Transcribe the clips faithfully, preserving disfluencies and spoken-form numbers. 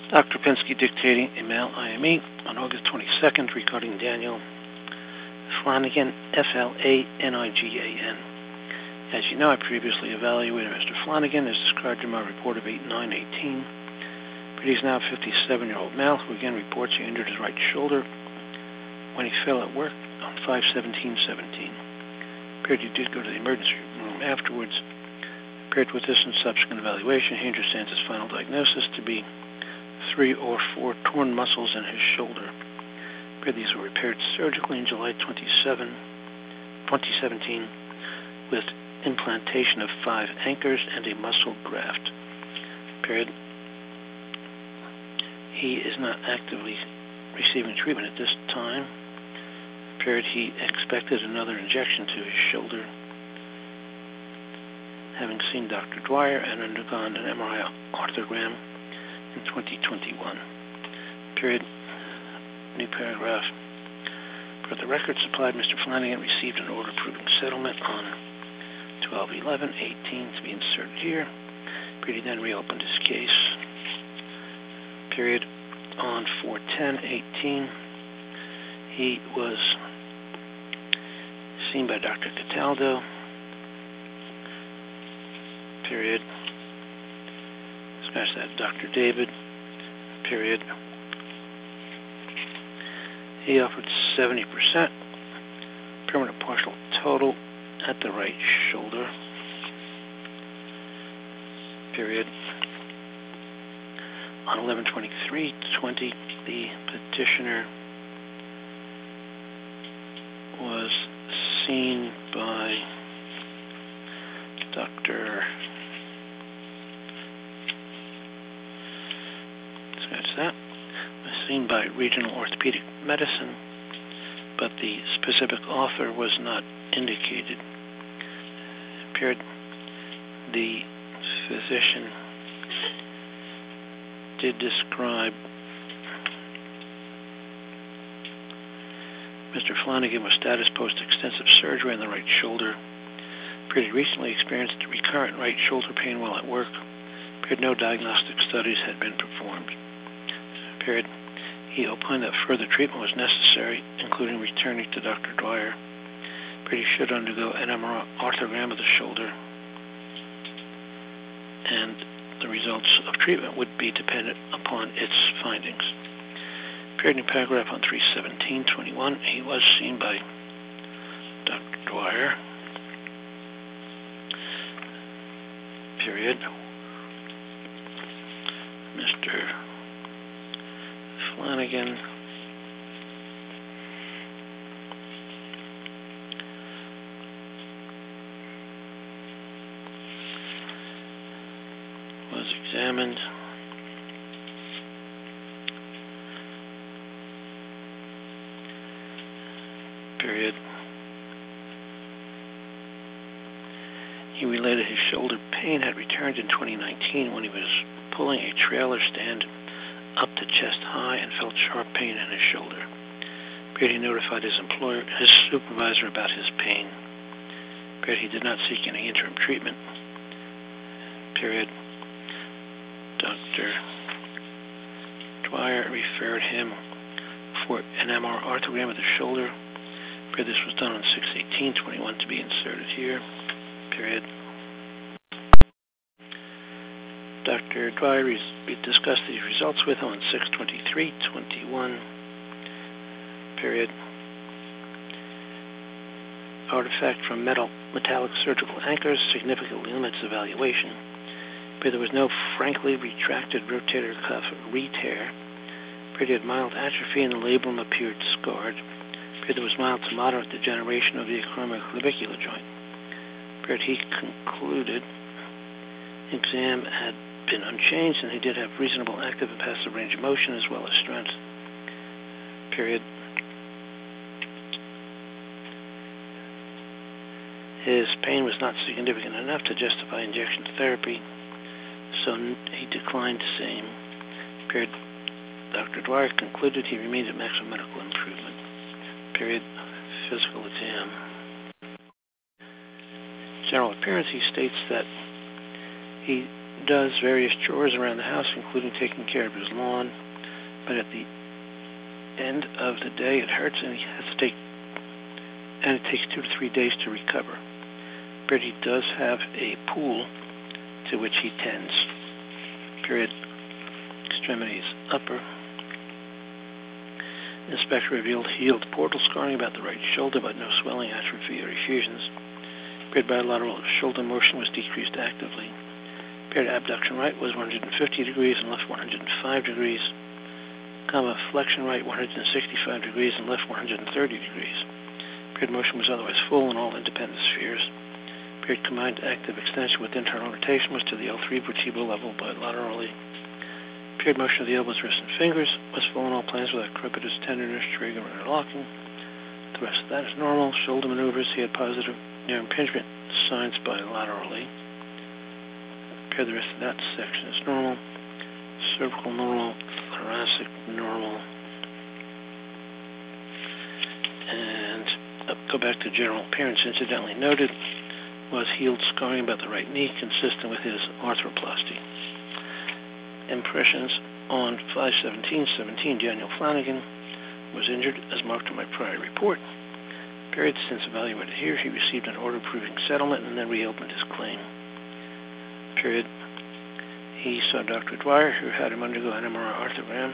Doctor Pinsky dictating a mail I M E on August twenty-second regarding Daniel Flanagan, F L A N I G A N. As you know, I previously evaluated Mister Flanagan as described in my report of eight nine eighteen. But he's now a fifty-seven-year-old male who again reports he injured his right shoulder when he fell at work on five seventeen seventeen. Appeared he did go to the emergency room afterwards. Appeared with this and subsequent evaluation, he understands his final diagnosis to be three or four torn muscles in his shoulder. Appeared these were repaired surgically in July twenty-seventh, twenty seventeen with implantation of five anchors and a muscle graft. Period. He is not actively receiving treatment at this time. Period. He expected another injection to his shoulder, having seen Doctor Dwyer and undergone an M R I arthrogram in twenty twenty-one. Period. New paragraph. For the record supplied, Mister Flanagan received an order approving settlement on twelve eleven eighteen to be inserted here. Period. He then reopened his case. Period. On four ten eighteen, he was seen by Doctor Cataldo. Period. Scratch that. Doctor David. Period. He offered seventy percent permanent partial total at the right shoulder. Period. On eleven twenty-three twenty, the petitioner was seen by Doctor Scratch that. Was seen by Regional Orthopedic Medicine, but the specific author was not indicated. Period. The physician did describe Mister Flanagan with status post-extensive surgery on the right shoulder. Pretty recently experienced recurrent right shoulder pain while at work. Period. No diagnostic studies had been performed. Period. He opined that further treatment was necessary, including returning to Doctor Dwyer. Period. He should undergo an M R I arthrogram of the shoulder, and the results of treatment would be dependent upon its findings. Period. In paragraph on three seventeen twenty-one, he was seen by Doctor Dwyer. Period. Mister Flanagan was examined. Period. He related his shoulder pain had returned in twenty nineteen when he was pulling a trailer stand up to chest high and felt sharp pain in his shoulder. Period. He notified his employer, his supervisor about his pain. Period. He did not seek any interim treatment. Period. Doctor Dwyer referred him for an M R I arthrogram of the shoulder. Period. This was done on six eighteen twenty-one to be inserted here. Period. Doctor Dwyer discussed these results with him on six twenty-three twenty-one. Period. Artifact from metal metallic surgical anchors significantly limits evaluation. But there was no frankly retracted rotator cuff re-tear. Period. Mild atrophy and the labrum appeared scarred. Period. There was mild to moderate degeneration of the acromioclavicular joint. Period. He concluded exam had been unchanged and he did have reasonable active and passive range of motion as well as strength. Period. His pain was not significant enough to justify injection therapy, so he declined same. Period. Doctor Dwyer concluded he remained at maximum medical improvement. Period. Physical exam. General appearance, he states that he does various chores around the house, including taking care of his lawn, but at the end of the day it hurts and he has to take and it takes two to three days to recover. But he does have a pool to which he tends. Period. Extremities upper. Inspector revealed healed portal scarring about the right shoulder, but no swelling, atrophy, or effusions. Period. Bilateral shoulder motion was decreased actively. Period. Abduction right was one hundred fifty degrees and left one hundred five degrees. Comma flexion right one hundred sixty-five degrees and left one hundred thirty degrees. Period. Motion was otherwise full in all independent spheres. Period. Combined active extension with internal rotation was to the L three vertebral level bilaterally. Period. Motion of the elbows, wrists, and fingers was full in all planes without crepitus, tenderness, triggering, or locking. The rest of that is normal. Shoulder maneuvers, he had positive near impingement signs bilaterally. Period. The rest of that section is normal. Cervical normal, thoracic normal. And uh, go back to general appearance. Incidentally noted was healed scarring about the right knee, consistent with his arthroplasty. Impressions on five seventeen seventeen. Daniel Flanagan was injured as marked in my prior report. Period. Since evaluated here, he received an order approving settlement and then reopened his claim. Period. He saw Doctor Dwyer, who had him undergo an M R I arthrogram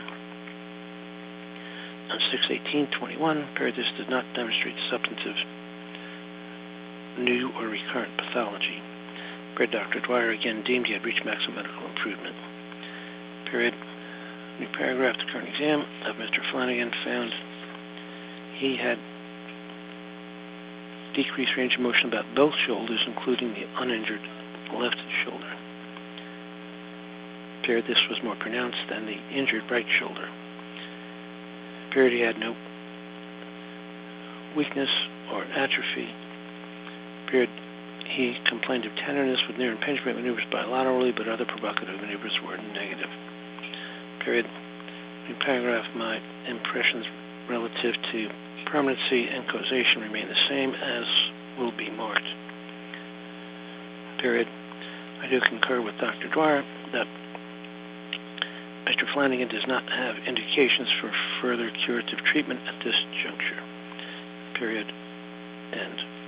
on six eighteen twenty-one. Period. This did not demonstrate substantive new or recurrent pathology. Period. Doctor Dwyer again deemed he had reached maximum medical improvement. Period. New paragraph. The current exam of Mister Flanagan found he had decreased range of motion about both shoulders, including the uninjured left shoulder. Period. This was more pronounced than the injured right shoulder. Period. He had no weakness or atrophy. Period. He complained of tenderness with near impingement maneuvers bilaterally, but other provocative maneuvers were negative. Period. New paragraph. My impressions relative to permanency and causation remain the same as will be marked. Period. I do concur with Doctor Dwyer that Mister Flanagan does not have indications for further curative treatment at this juncture. Period. End.